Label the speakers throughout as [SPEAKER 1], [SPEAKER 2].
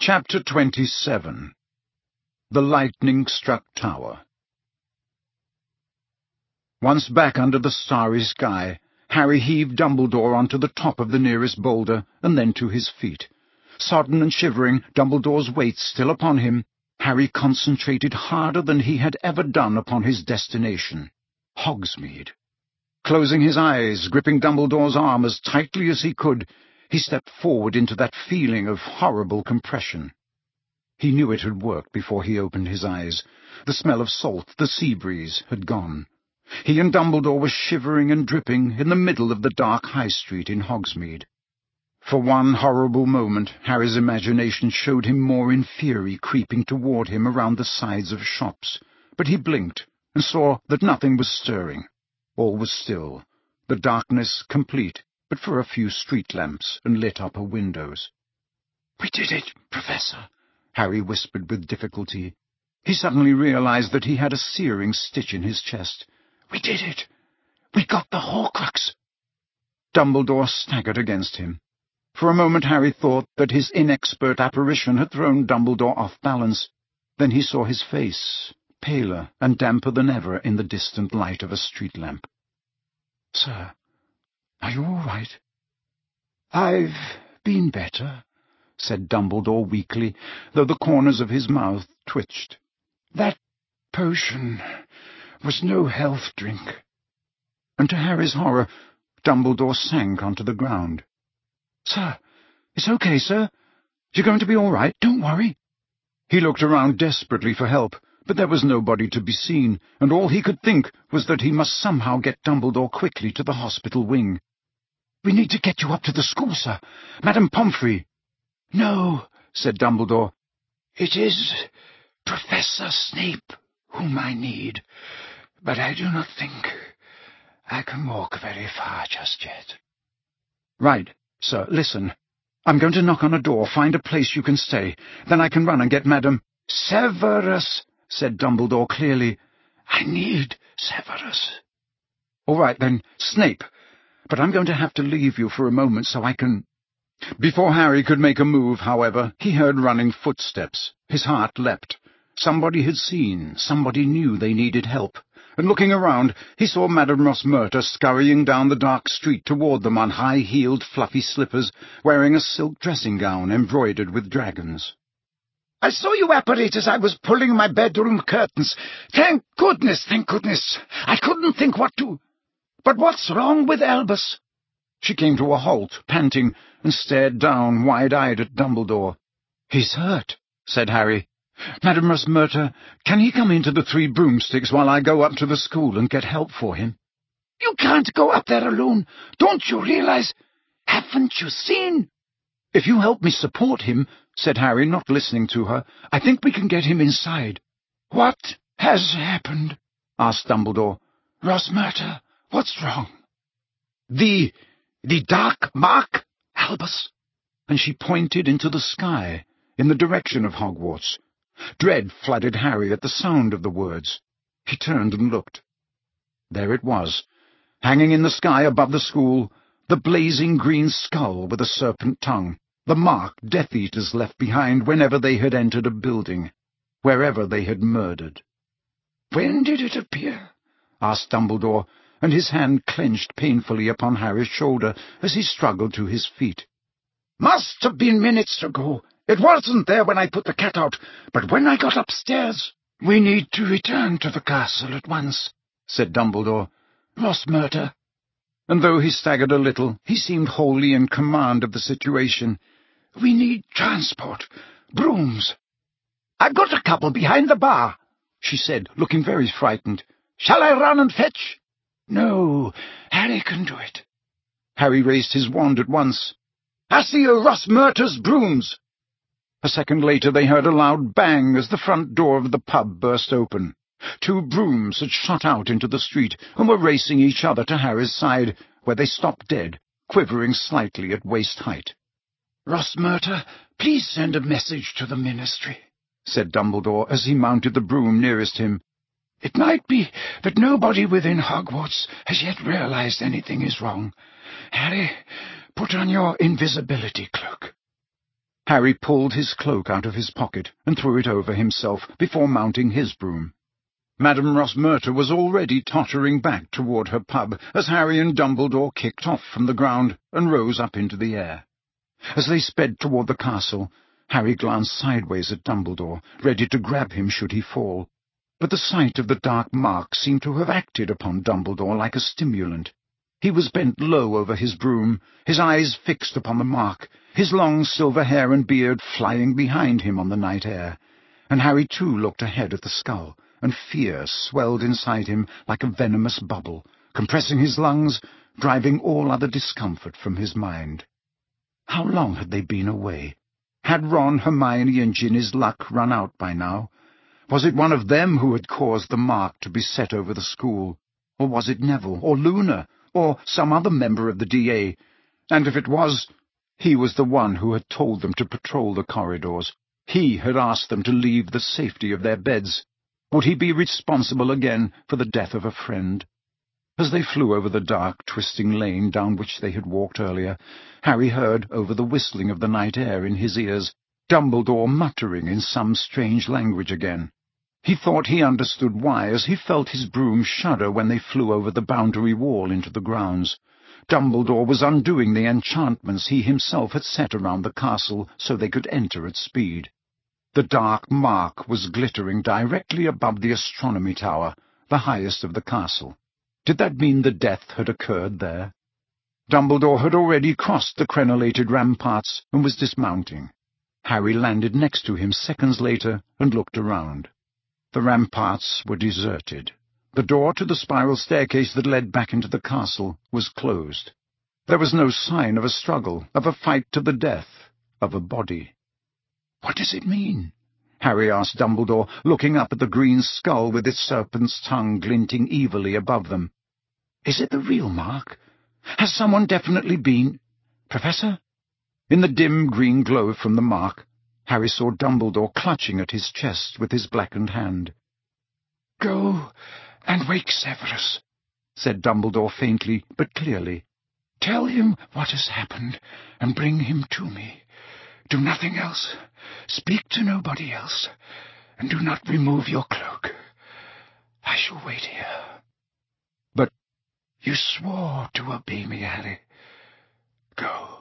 [SPEAKER 1] Chapter 27. The Lightning-Struck Tower. Once back under the starry sky, Harry heaved Dumbledore onto the top of the nearest boulder, and then to his feet. Sodden and shivering, Dumbledore's weight still upon him, Harry concentrated harder than he had ever done upon his destination, Hogsmeade. Closing his eyes, gripping Dumbledore's arm as tightly as he could, he stepped forward into that feeling of horrible compression. He knew it had worked before he opened his eyes. The smell of salt, the sea breeze, had gone. He and Dumbledore were shivering and dripping in the middle of the dark High Street in Hogsmeade. For one horrible moment, Harry's imagination showed him more in fury creeping toward him around the sides of shops, but he blinked and saw that nothing was stirring. All was still, the darkness complete, but for a few street lamps and lit upper windows. "We did it, Professor," Harry whispered with difficulty. He suddenly realized that he had a searing stitch in his chest. "We did it! We got the Horcrux!" Dumbledore staggered against him. For a moment Harry thought that his inexpert apparition had thrown Dumbledore off balance. Then he saw his face, paler and damper than ever in the distant light of a street lamp. "Sir, are you all right?" "I've been better," said Dumbledore weakly, though the corners of his mouth twitched. "That potion was no health drink." And to Harry's horror, Dumbledore sank onto the ground. "Sir, it's okay, sir. You're going to be all right. Don't worry." He looked around desperately for help, but there was nobody to be seen, and all he could think was that he must somehow get Dumbledore quickly to the hospital wing. "We need to get you up to the school, sir. Madame Pomfrey." "No," said Dumbledore. "It is Professor Snape whom I need, but I do not think I can walk very far just yet." "Right, sir, listen. I'm going to knock on a door, find a place you can stay. Then I can run and get Madame—" "Severus," said Dumbledore clearly. "I need Severus." "All right, then, Snape. But I'm going to have to leave you for a moment so I can—" Before Harry could make a move, however, he heard running footsteps. His heart leapt. Somebody had seen, somebody knew they needed help, and looking around, he saw Madame Rosmerta scurrying down the dark street toward them on high-heeled, fluffy slippers, wearing a silk dressing-gown embroidered with dragons. "I saw you apparate as I was pulling my bedroom curtains. Thank goodness, thank goodness! I couldn't think what to— But what's wrong with Albus?" She came to a halt, panting, and stared down wide-eyed at Dumbledore. "He's hurt," said Harry. "Madame Rosmerta, can he come into the Three Broomsticks while I go up to the school and get help for him?" "You can't go up there alone. Don't you realize? Haven't you seen?" "If you help me support him," said Harry, not listening to her, "I think we can get him inside." "What has happened?" asked Dumbledore. "Rosmerta, what's wrong?" The dark mark, Albus." And she pointed into the sky, in the direction of Hogwarts. Dread flooded Harry at the sound of the words. He turned and looked. There it was, hanging in the sky above the school, the blazing green skull with a serpent tongue, the mark Death Eaters left behind whenever they had entered a building, wherever they had murdered. "When did it appear?" asked Dumbledore, and his hand clenched painfully upon Harry's shoulder as he struggled to his feet. "Must have been minutes ago. It wasn't there when I put the cat out, but when I got upstairs—" "We need to return to the castle at once," said Dumbledore. "Rosmerta." And though he staggered a little, he seemed wholly in command of the situation. "We need transport. Brooms." "I've got a couple behind the bar," she said, looking very frightened. "Shall I run and fetch?" "No, Harry can do it." Harry raised his wand at once. "Accio Rosmerta's brooms!" A second later they heard a loud bang as the front door of the pub burst open. 2 brooms had shot out into the street and were racing each other to Harry's side, where they stopped dead, quivering slightly at waist height. "Rosmerta, please send a message to the Ministry," said Dumbledore as he mounted the broom nearest him. "It might be that nobody within Hogwarts has yet realized anything is wrong. Harry, put on your invisibility cloak." Harry pulled his cloak out of his pocket and threw it over himself before mounting his broom. Madame Rosmerta was already tottering back toward her pub as Harry and Dumbledore kicked off from the ground and rose up into the air. As they sped toward the castle, Harry glanced sideways at Dumbledore, ready to grab him should he fall. But the sight of the dark mark seemed to have acted upon Dumbledore like a stimulant. He was bent low over his broom, his eyes fixed upon the mark, his long silver hair and beard flying behind him on the night air. And Harry too looked ahead at the skull, and fear swelled inside him like a venomous bubble, compressing his lungs, driving all other discomfort from his mind. How long had they been away? Had Ron, Hermione, and Ginny's luck run out by now? Was it one of them who had caused the mark to be set over the school? Or was it Neville, or Luna, or some other member of the DA? And if it was, he was the one who had told them to patrol the corridors. He had asked them to leave the safety of their beds. Would he be responsible again for the death of a friend? As they flew over the dark, twisting lane down which they had walked earlier, Harry heard, over the whistling of the night air in his ears, Dumbledore muttering in some strange language again. He thought he understood why, as he felt his broom shudder when they flew over the boundary wall into the grounds. Dumbledore was undoing the enchantments he himself had set around the castle so they could enter at speed. The dark mark was glittering directly above the astronomy tower, the highest of the castle. Did that mean the death had occurred there? Dumbledore had already crossed the crenellated ramparts and was dismounting. Harry landed next to him seconds later and looked around. The ramparts were deserted. The door to the spiral staircase that led back into the castle was closed. There was no sign of a struggle, of a fight to the death, of a body. "What does it mean?" Harry asked Dumbledore, looking up at the green skull with its serpent's tongue glinting evilly above them. "Is it the real mark? Has someone definitely been— Professor?" In the dim green glow from the mark, Harry saw Dumbledore clutching at his chest with his blackened hand. "Go and wake Severus," said Dumbledore faintly but clearly. "Tell him what has happened and bring him to me. Do nothing else. Speak to nobody else, and do not remove your cloak. I shall wait here." "But you swore to obey me, Harry. Go."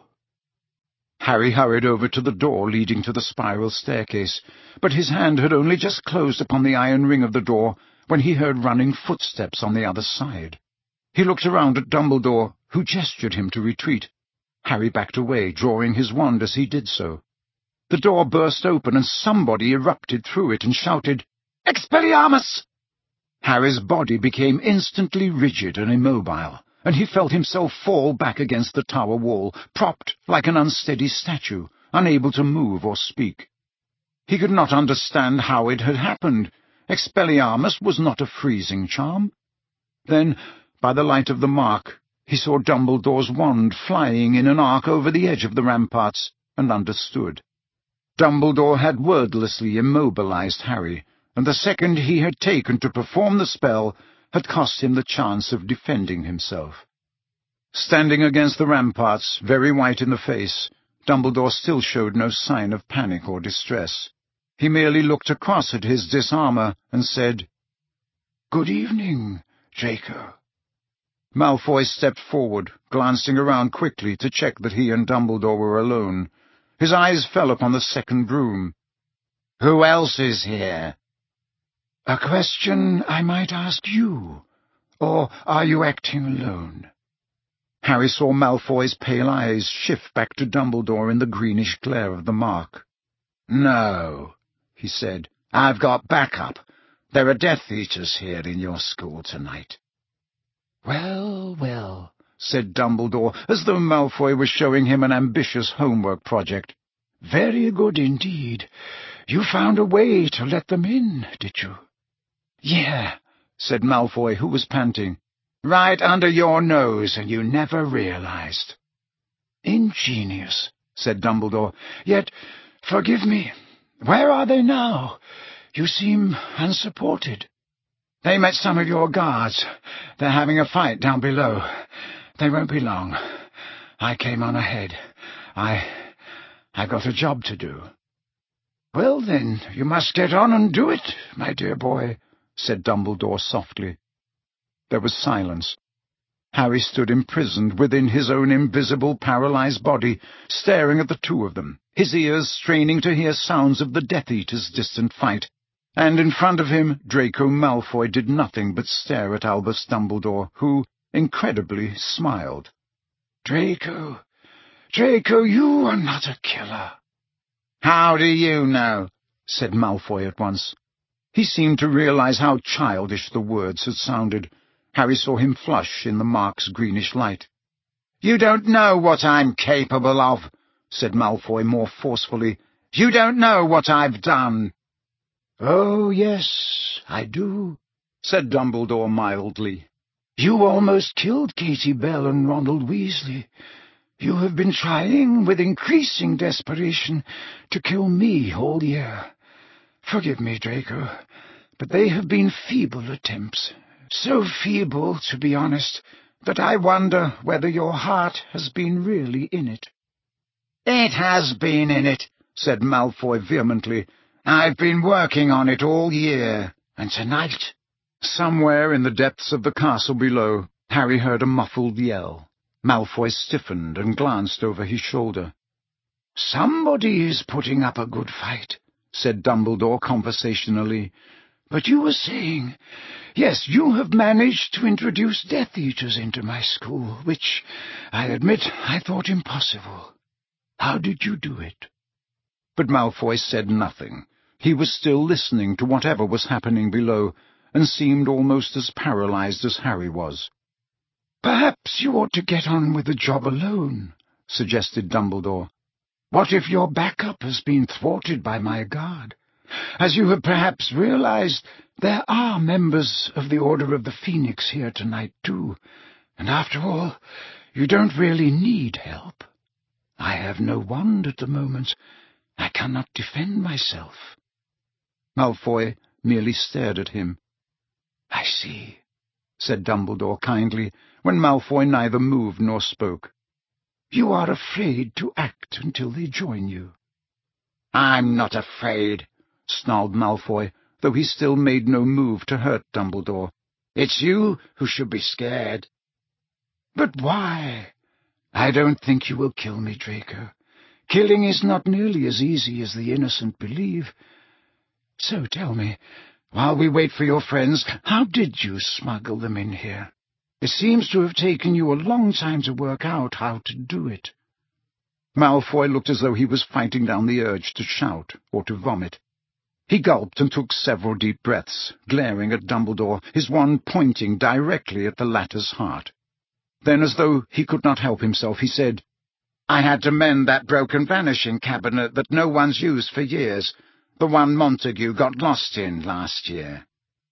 [SPEAKER 1] Harry hurried over to the door leading to the spiral staircase, but his hand had only just closed upon the iron ring of the door when he heard running footsteps on the other side. He looked around at Dumbledore, who gestured him to retreat. Harry backed away, drawing his wand as he did so. The door burst open, and somebody erupted through it and shouted, "Expelliarmus!" Harry's body became instantly rigid and immobile, and he felt himself fall back against the tower wall, propped like an unsteady statue, unable to move or speak. He could not understand how it had happened. Expelliarmus was not a freezing charm. Then, by the light of the mark, he saw Dumbledore's wand flying in an arc over the edge of the ramparts, and understood. Dumbledore had wordlessly immobilized Harry, and the second he had taken to perform the spell had cost him the chance of defending himself. Standing against the ramparts, very white in the face, Dumbledore still showed no sign of panic or distress. He merely looked across at his disarmer and said, "Good evening, Draco." Malfoy stepped forward, glancing around quickly to check that he and Dumbledore were alone. His eyes fell upon the second broom. "Who else is here?" "A question I might ask you, or are you acting alone?" Harry saw Malfoy's pale eyes shift back to Dumbledore in the greenish glare of the mark. "No," he said. "I've got backup. There are Death Eaters here in your school tonight." "Well, well," said Dumbledore, as though Malfoy was showing him an ambitious homework project. "Very good indeed. You found a way to let them in, did you?" "Yeah," said Malfoy, who was panting. "Right under your nose, and you never realized." "Ingenious," said Dumbledore. "Yet, forgive me, where are they now? You seem unsupported." "They met some of your guards. They're having a fight down below. They won't be long. I came on ahead. I I got a job to do." "Well, then, you must get on and do it, my dear boy," said Dumbledore softly. There was silence. Harry stood imprisoned within his own invisible, paralyzed body, staring at the two of them, his ears straining to hear sounds of the Death Eater's distant fight. And in front of him, Draco Malfoy did nothing but stare at Albus Dumbledore, who, incredibly, smiled. "Draco, you are not a killer." "How do you know?" said Malfoy at once. He seemed to realize how childish the words had sounded. Harry saw him flush in the mark's greenish light. "You don't know what I'm capable of," said Malfoy more forcefully. "You don't know what I've done." "Oh, yes, I do," said Dumbledore mildly. "You almost killed Katie Bell and Ronald Weasley. You have been trying, with increasing desperation, to kill me all year. Forgive me, Draco, but they have been feeble attempts. So feeble, to be honest, that I wonder whether your heart has been really in it." "It has been in it," said Malfoy vehemently. "I've been working on it all year, and tonight—" Somewhere in the depths of the castle below, Harry heard a muffled yell. Malfoy stiffened and glanced over his shoulder. "Somebody is putting up a good fight," said Dumbledore conversationally. "But you were saying, yes, you have managed to introduce Death Eaters into my school, which, I admit, I thought impossible. How did you do it?" But Malfoy said nothing. He was still listening to whatever was happening below, and seemed almost as paralyzed as Harry was. "Perhaps you ought to get on with the job alone," suggested Dumbledore. "What if your backup has been thwarted by my guard? As you have perhaps realized, there are members of the Order of the Phoenix here tonight, too, and after all, you don't really need help. I have no wand at the moment. I cannot defend myself." Malfoy merely stared at him. "I see," said Dumbledore kindly, when Malfoy neither moved nor spoke. "You are afraid to act until they join you." "I'm not afraid," snarled Malfoy, though he still made no move to hurt Dumbledore. "It's you who should be scared." "But why? I don't think you will kill me, Draco. Killing is not nearly as easy as the innocent believe. So tell me, while we wait for your friends, how did you smuggle them in here? It seems to have taken you a long time to work out how to do it." Malfoy looked as though he was fighting down the urge to shout or to vomit. He gulped and took several deep breaths, glaring at Dumbledore, his wand pointing directly at the latter's heart. Then, as though he could not help himself, he said, "I had to mend that broken vanishing cabinet that no one's used for years, the one Montague got lost in last year."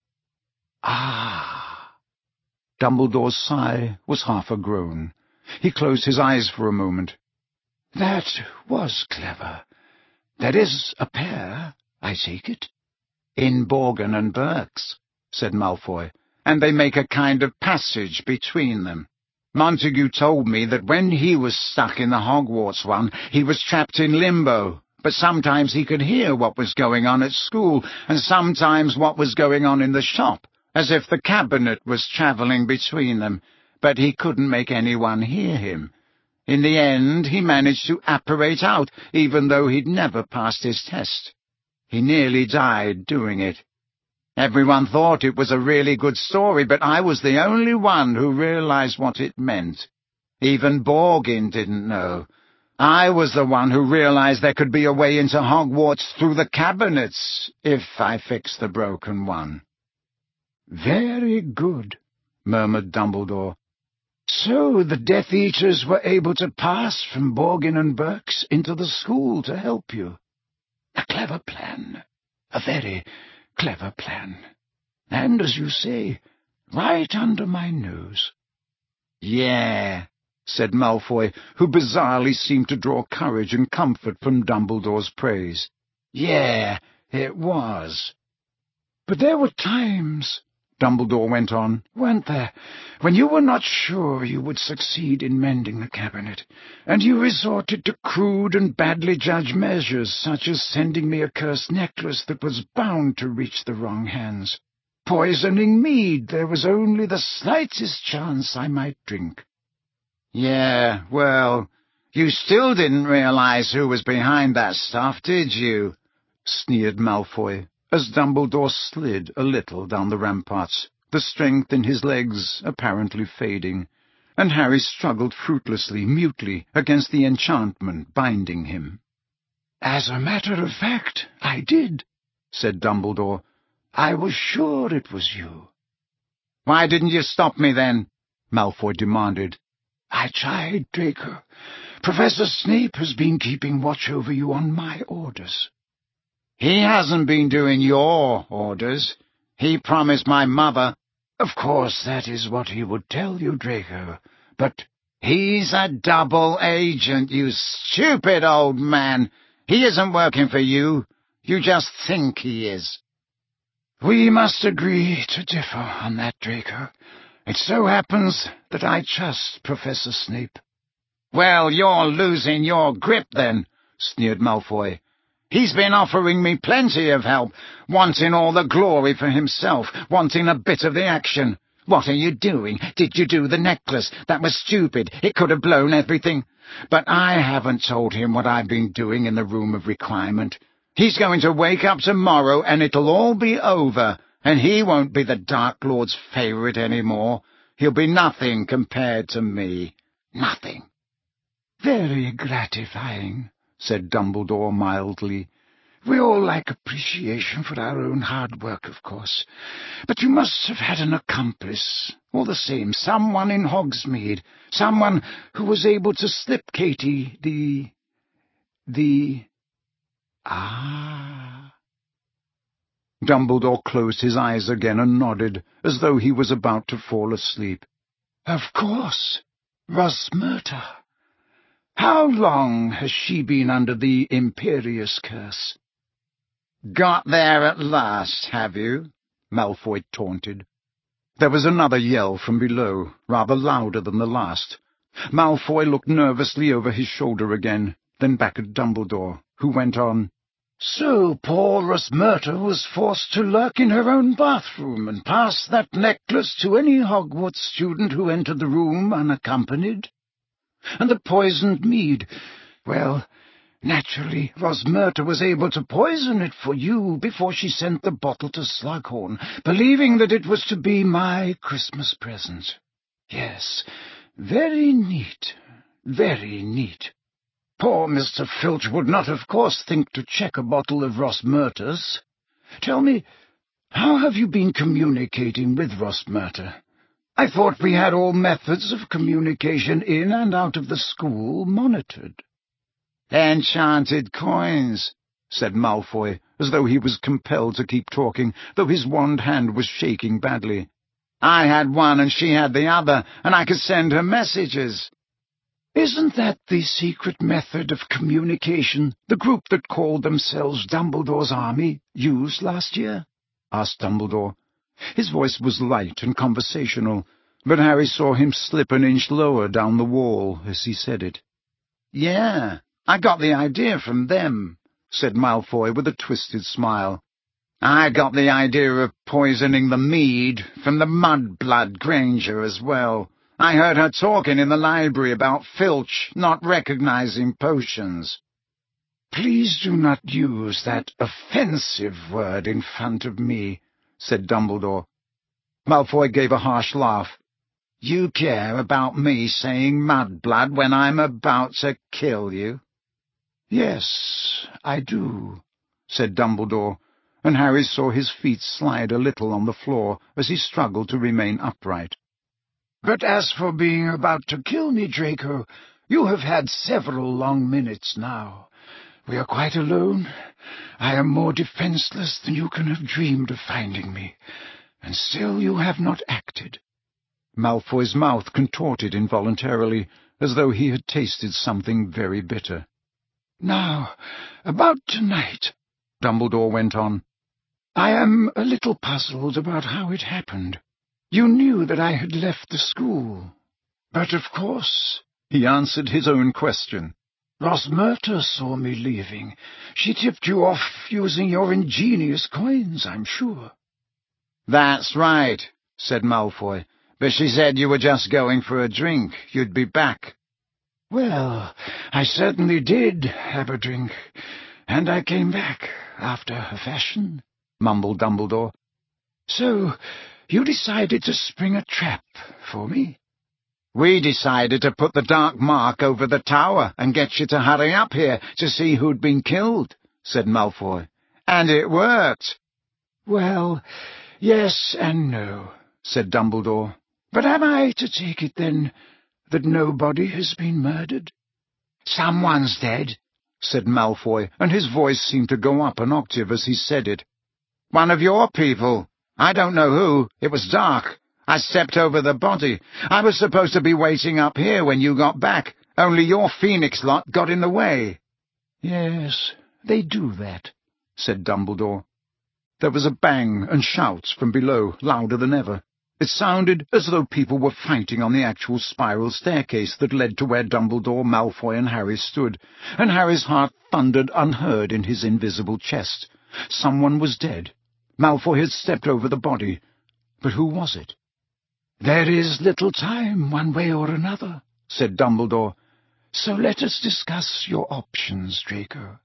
[SPEAKER 1] "Ah!" Dumbledore's sigh was half a groan. He closed his eyes for a moment. "That was clever. There is a pair, I take it?" "In Borgin and Burke's," said Malfoy, "and they make a kind of passage between them. Montague told me that when he was stuck in the Hogwarts one, he was trapped in limbo, but sometimes he could hear what was going on at school, and sometimes what was going on in the shop, as if the cabinet was travelling between them, but he couldn't make anyone hear him. In the end, he managed to apparate out, even though he'd never passed his test. He nearly died doing it. Everyone thought it was a really good story, but I was the only one who realized what it meant. Even Borgin didn't know. I was the one who realized there could be a way into Hogwarts through the cabinets, if I fixed the broken one." "Very good," murmured Dumbledore. "So the Death Eaters were able to pass from Borgin and Burke's into the school to help you. A clever plan. A very clever plan. And, as you say, right under my nose." "Yeah," said Malfoy, who bizarrely seemed to draw courage and comfort from Dumbledore's praise. "Yeah, it was." "But there were times," Dumbledore went on, weren't there, when you were not sure you would succeed in mending the cabinet, and you resorted to crude and badly judged measures, such as sending me a cursed necklace that was bound to reach the wrong hands. Poisoning mead there was only the slightest chance I might drink. Yeah, well, you still didn't realize who was behind that stuff, did you? Sneered Malfoy, as Dumbledore slid a little down the ramparts, the strength in his legs apparently fading, and Harry struggled fruitlessly, mutely, against the enchantment binding him. As a matter of fact, I did, said Dumbledore. I was sure it was you. Why didn't you stop me then? Malfoy demanded. I tried, Draco. Professor Snape has been keeping watch over you on my orders. He hasn't been doing your orders. He promised my mother. Of course, that is what he would tell you, Draco. But he's a double agent, you stupid old man. He isn't working for you. You just think he is. We must agree to differ on that, Draco. It so happens that I trust Professor Snape. Well, you're losing your grip, then, sneered Malfoy. He's been offering me plenty of help, wanting all the glory for himself, wanting a bit of the action. What are you doing? Did you do the necklace? That was stupid. It could have blown everything. But I haven't told him what I've been doing in the Room of Requirement. He's going to wake up tomorrow, and it'll all be over, and he won't be the Dark Lord's favourite anymore. He'll be nothing compared to me. Nothing. Very gratifying, said Dumbledore mildly. We all like appreciation for our own hard work, of course. But you must have had an accomplice, all the same, someone in Hogsmeade, someone who was able to slip Katie Ah. Dumbledore closed his eyes again and nodded, as though he was about to fall asleep. Of course, Rosmerta. How long has she been under the Imperius curse? Got there at last, have you? Malfoy taunted. There was another yell from below, rather louder than the last. Malfoy looked nervously over his shoulder again, then back at Dumbledore, who went on, So poor Rosmerta was forced to lurk in her own bathroom and pass that necklace to any Hogwarts student who entered the room unaccompanied? And the poisoned mead, well, naturally, Rosmerta was able to poison it for you before she sent the bottle to Slughorn, believing that it was to be my Christmas present. Yes, very neat, very neat. Poor Mr. Filch would not, of course, think to check a bottle of Rosmerta's. Tell me, how have you been communicating with Rosmerta? I thought we had all methods of communication in and out of the school monitored. Enchanted coins, said Malfoy, as though he was compelled to keep talking, though his wand hand was shaking badly. I had one and she had the other, and I could send her messages. Isn't that the secret method of communication the group that called themselves Dumbledore's Army used last year? Asked Dumbledore. His voice was light and conversational, but Harry saw him slip an inch lower down the wall as he said it. Yeah, I got the idea from them, said Malfoy with a twisted smile. I got the idea of poisoning the mead from the Mudblood Granger as well. I heard her talking in the library about Filch not recognizing potions. Please do not use that offensive word in front of me, said Dumbledore. Malfoy gave a harsh laugh. You care about me saying mudblood when I'm about to kill you? Yes, I do, said Dumbledore, and Harry saw his feet slide a little on the floor as he struggled to remain upright. But as for being about to kill me, Draco, you have had several long minutes now. We are quite alone. I am more defenseless than you can have dreamed of finding me, and still you have not acted. Malfoy's mouth contorted involuntarily, as though he had tasted something very bitter. Now, about tonight, Dumbledore went on. I am a little puzzled about how it happened. You knew that I had left the school. But of course, he answered his own question. Rosmerta saw me leaving. She tipped you off using your ingenious coins, I'm sure. That's right, said Malfoy, but she said you were just going for a drink. You'd be back. Well, I certainly did have a drink, and I came back, after a fashion, mumbled Dumbledore. So, you decided to spring a trap for me? We decided to put the dark mark over the tower and get you to hurry up here to see who'd been killed, said Malfoy. And it worked. Well, yes and no, said Dumbledore. But am I to take it, then, that nobody has been murdered? Someone's dead, said Malfoy, and his voice seemed to go up an octave as he said it. One of your people. I don't know who. It was dark. I stepped over the body. I was supposed to be waiting up here when you got back, only your Phoenix lot got in the way. Yes, they do that, said Dumbledore. There was a bang and shouts from below, louder than ever. It sounded as though people were fighting on the actual spiral staircase that led to where Dumbledore, Malfoy, and Harry stood, and Harry's heart thundered unheard in his invisible chest. Someone was dead. Malfoy had stepped over the body. But who was it? There is little time, one way or another, said Dumbledore. So let us discuss your options, Draco.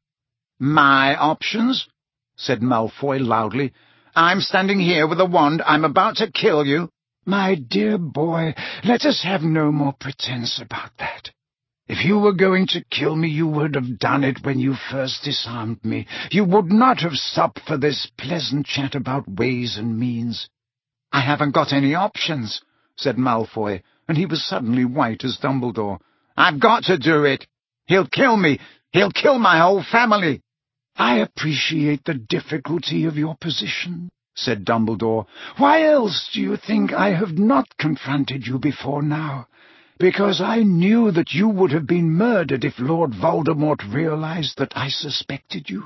[SPEAKER 1] My options? Said Malfoy loudly. I'm standing here with a wand. I'm about to kill you. My dear boy, let us have no more pretense about that. If you were going to kill me, you would have done it when you first disarmed me. You would not have stopped for this pleasant chat about ways and means. I haven't got any options, said Malfoy, and he was suddenly white as Dumbledore. I've got to do it. He'll kill me. He'll kill my whole family. I appreciate the difficulty of your position, said Dumbledore. Why else do you think I have not confronted you before now? Because I knew that you would have been murdered if Lord Voldemort realized that I suspected you.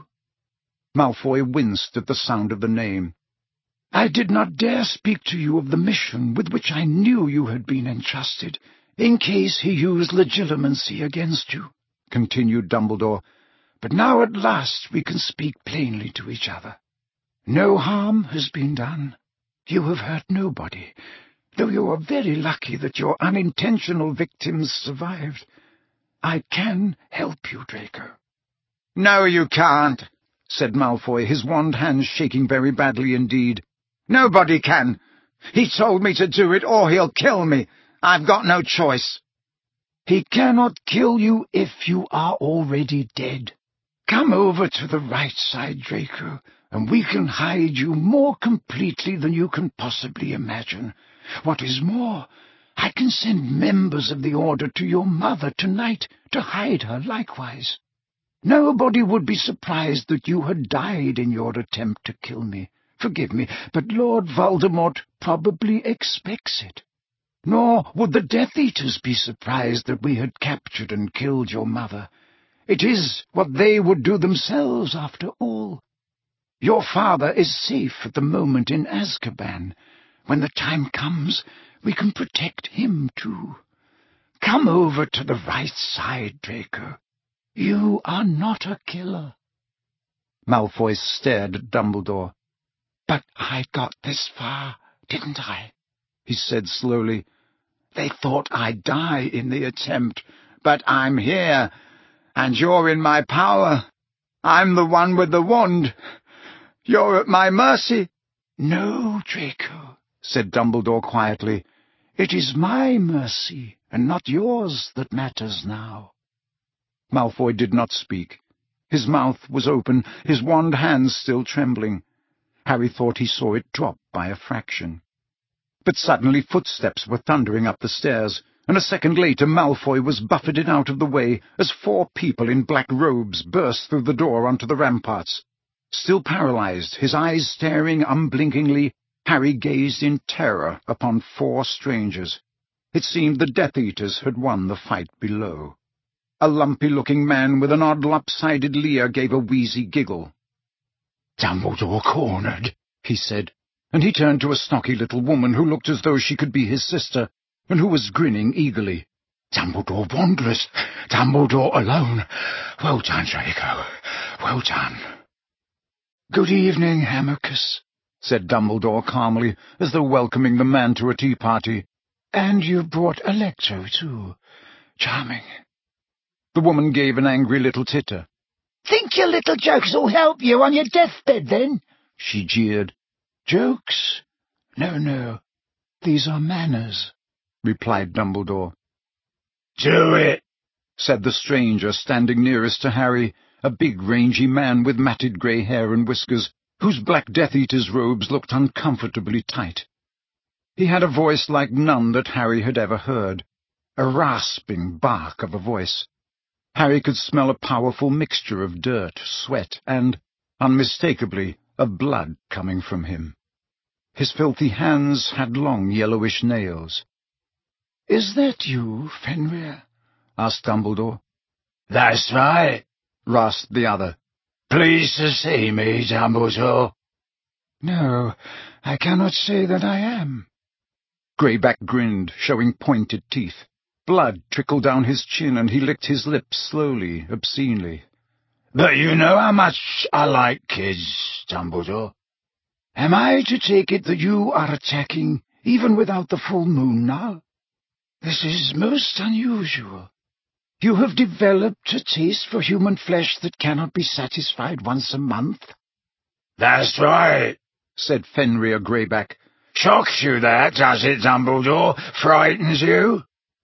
[SPEAKER 1] Malfoy winced at the sound of the name. I did not dare speak to you of the mission with which I knew you had been entrusted, in case he used legitimacy against you, continued Dumbledore. But now at last we can speak plainly to each other. No harm has been done. You have hurt nobody, though you are very lucky that your unintentional victims survived. I can help you, Draco. No, you can't, said Malfoy, his wand hand shaking very badly indeed. Nobody can. He told me to do it, or he'll kill me. I've got no choice. He cannot kill you if you are already dead. Come over to the right side, Draco, and we can hide you more completely than you can possibly imagine. What is more, I can send members of the Order to your mother tonight to hide her likewise. Nobody would be surprised that you had died in your attempt to kill me. Forgive me, but Lord Voldemort probably expects it. Nor would the Death Eaters be surprised that we had captured and killed your mother. It is what they would do themselves, after all. Your father is safe at the moment in Azkaban. When the time comes, we can protect him too. Come over to the right side, Draco. You are not a killer. Malfoy stared at Dumbledore. But I got this far, didn't I? He said slowly. They thought I'd die in the attempt, but I'm here, and you're in my power. I'm the one with the wand. You're at my mercy. No, Draco, said Dumbledore quietly. It is my mercy, and not yours, that matters now. Malfoy did not speak. His mouth was open, his wand hands still trembling. Harry thought he saw it drop by a fraction. But suddenly footsteps were thundering up the stairs, and a second later Malfoy was buffeted out of the way as 4 people in black robes burst through the door onto the ramparts. Still paralyzed, his eyes staring unblinkingly, Harry gazed in terror upon 4 strangers. It seemed the Death Eaters had won the fight below. A lumpy-looking man with an odd lopsided leer gave a wheezy giggle.
[SPEAKER 2] Dumbledore cornered,
[SPEAKER 1] he said, and he turned to a stocky little woman who looked as though she could be his sister, and who was grinning eagerly.
[SPEAKER 2] Dumbledore wanderers, Dumbledore alone. Well done, Draco, well done.
[SPEAKER 1] Good evening, Amycus, said Dumbledore calmly, as though welcoming the man to a tea party. And you brought Alecto, too. Charming. The woman gave an angry little titter.
[SPEAKER 3] Think your little jokes will help you on your deathbed, then?
[SPEAKER 1] She jeered. Jokes? No. These are manners, replied Dumbledore.
[SPEAKER 2] Do it,
[SPEAKER 1] said the stranger standing nearest to Harry, a big, rangy man with matted grey hair and whiskers, whose black Death Eater's robes looked uncomfortably tight. He had a voice like none that Harry had ever heard, a rasping bark of a voice. Harry could smell a powerful mixture of dirt, sweat, and, unmistakably, of blood coming from him. His filthy hands had long yellowish nails. "Is that you, Fenrir?" asked Dumbledore.
[SPEAKER 2] That's right,
[SPEAKER 1] rasped the other.
[SPEAKER 2] Pleased to see me, Dumbledore.
[SPEAKER 1] No, I cannot say that I am. Greyback grinned, showing pointed teeth. Blood trickled down his chin, and he licked his lips slowly, obscenely.
[SPEAKER 2] But you know how much I like kids, Dumbledore.
[SPEAKER 1] Am I to take it that you are attacking, even without the full moon now? This is most unusual. You have developed a taste for human flesh that cannot be satisfied once a month?
[SPEAKER 2] That's right,
[SPEAKER 1] said Fenrir Greyback.
[SPEAKER 2] Shocks you that, does it, Dumbledore? Frightens you?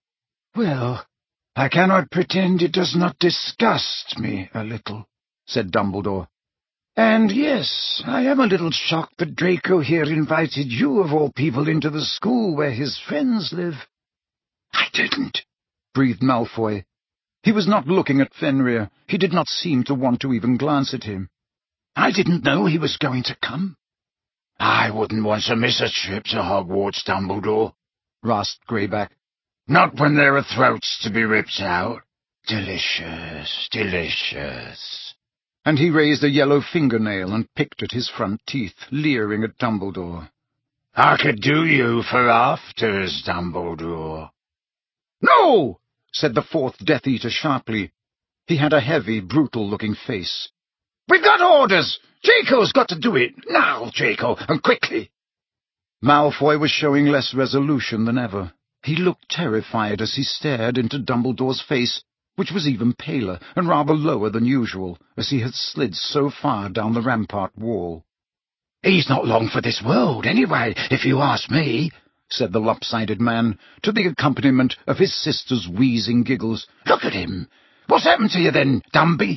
[SPEAKER 1] Well, I cannot pretend it does not disgust me a little, said Dumbledore. And yes, I am a little shocked that Draco here invited you of all people into the school where his friends live. I didn't, breathed Malfoy. He was not looking at Fenrir. He did not seem to want to even glance at him. I didn't know he was going to come.
[SPEAKER 2] I wouldn't want to miss a trip to Hogwarts, Dumbledore, rasped Greyback. Not when there are throats to be ripped out. Delicious, delicious.
[SPEAKER 1] And he raised a yellow fingernail and picked at his front teeth, leering at Dumbledore.
[SPEAKER 2] I could do you for afters, Dumbledore.
[SPEAKER 1] No, said the fourth Death Eater sharply. He had a heavy, brutal-looking face. We've got orders! Draco's got to do it! Now, Draco, and quickly! Malfoy was showing less resolution than ever. He looked terrified as he stared into Dumbledore's face, which was even paler and rather lower than usual, as he had slid so far down the rampart wall.
[SPEAKER 2] He's not long for this world, anyway, if you ask me,
[SPEAKER 1] said the lopsided man, to the accompaniment of his sister's wheezing giggles. Look at him! What's happened to you then, Dumby?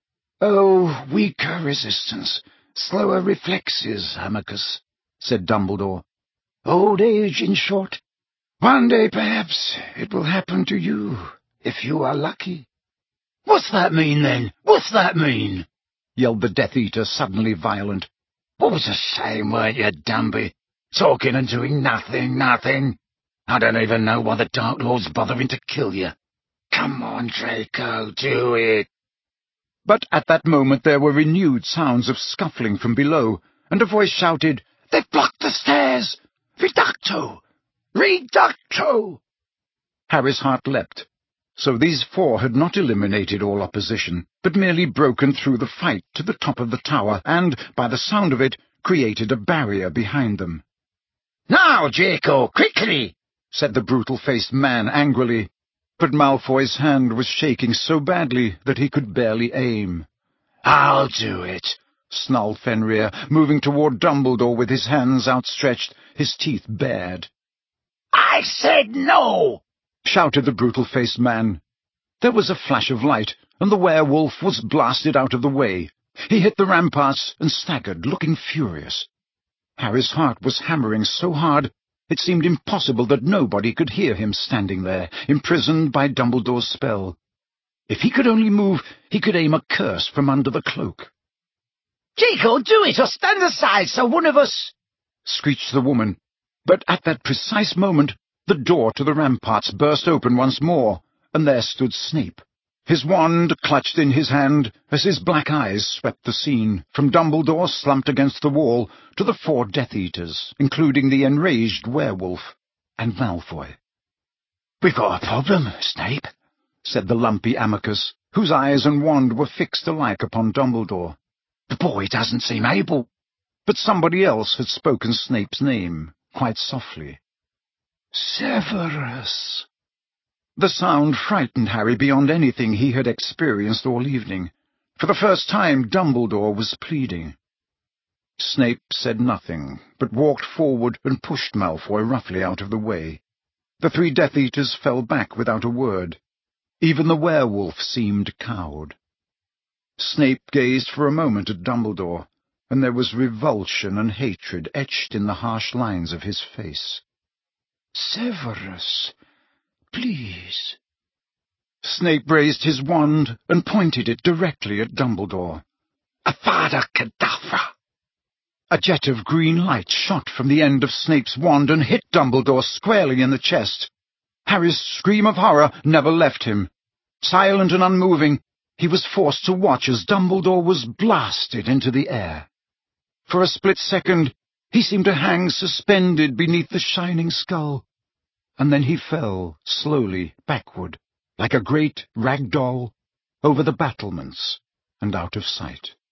[SPEAKER 1] Oh, weaker resistance, slower reflexes, Amycus, said Dumbledore. Old age, in short. One day, perhaps, it will happen to you, if you are lucky.
[SPEAKER 2] What's that mean, then? What's that mean?
[SPEAKER 1] Yelled the Death Eater, suddenly violent.
[SPEAKER 2] What was a shame, weren't you, Dumby? Talking and doing nothing. I don't even know why the Dark Lord's bothering to kill you. Come on, Draco, do it.
[SPEAKER 1] But at that moment there were renewed sounds of scuffling from below, and a voice shouted, They've blocked the stairs! Reducto! Reducto! Harry's heart leapt. So these four had not eliminated all opposition, but merely broken through the fight to the top of the tower, and, by the sound of it, created a barrier behind them.
[SPEAKER 2] Now, Draco, quickly!
[SPEAKER 1] said the brutal-faced man angrily. But Malfoy's hand was shaking so badly that he could barely aim.
[SPEAKER 2] I'll do it,
[SPEAKER 1] snarled Fenrir, moving toward Dumbledore with his hands outstretched, his teeth bared.
[SPEAKER 2] I said no!
[SPEAKER 1] shouted the brutal-faced man. There was a flash of light, and the werewolf was blasted out of the way. He hit the ramparts and staggered, looking furious. Harry's heart was hammering so hard it seemed impossible that nobody could hear him standing there, imprisoned by Dumbledore's spell. If he could only move, he could aim a curse from under the cloak.
[SPEAKER 3] Draco, do it, or stand aside so one of us...
[SPEAKER 1] screeched the woman. But at that precise moment, the door to the ramparts burst open once more, and there stood Snape, his wand clutched in his hand as his black eyes swept the scene, from Dumbledore slumped against the wall to the 4 Death Eaters, including the enraged werewolf, and Malfoy.
[SPEAKER 2] "We've got a problem, Snape,"
[SPEAKER 1] said the lumpy Amicus, whose eyes and wand were fixed alike upon Dumbledore.
[SPEAKER 2] "The boy doesn't seem able."
[SPEAKER 1] But somebody else had spoken Snape's name, quite softly.
[SPEAKER 2] "Severus."
[SPEAKER 1] The sound frightened Harry beyond anything he had experienced all evening. For the first time, Dumbledore was pleading. Snape said nothing, but walked forward and pushed Malfoy roughly out of the way. The 3 Death Eaters fell back without a word. Even the werewolf seemed cowed. Snape gazed for a moment at Dumbledore, and there was revulsion and hatred etched in the harsh lines of his face.
[SPEAKER 2] "Severus, please."
[SPEAKER 1] Snape raised his wand and pointed it directly at Dumbledore.
[SPEAKER 2] "Avada Kedavra!"
[SPEAKER 1] A jet of green light shot from the end of Snape's wand and hit Dumbledore squarely in the chest. Harry's scream of horror never left him. Silent and unmoving, he was forced to watch as Dumbledore was blasted into the air. For a split second, he seemed to hang suspended beneath the shining skull, and then he fell slowly backward, like a great rag doll, over the battlements and out of sight.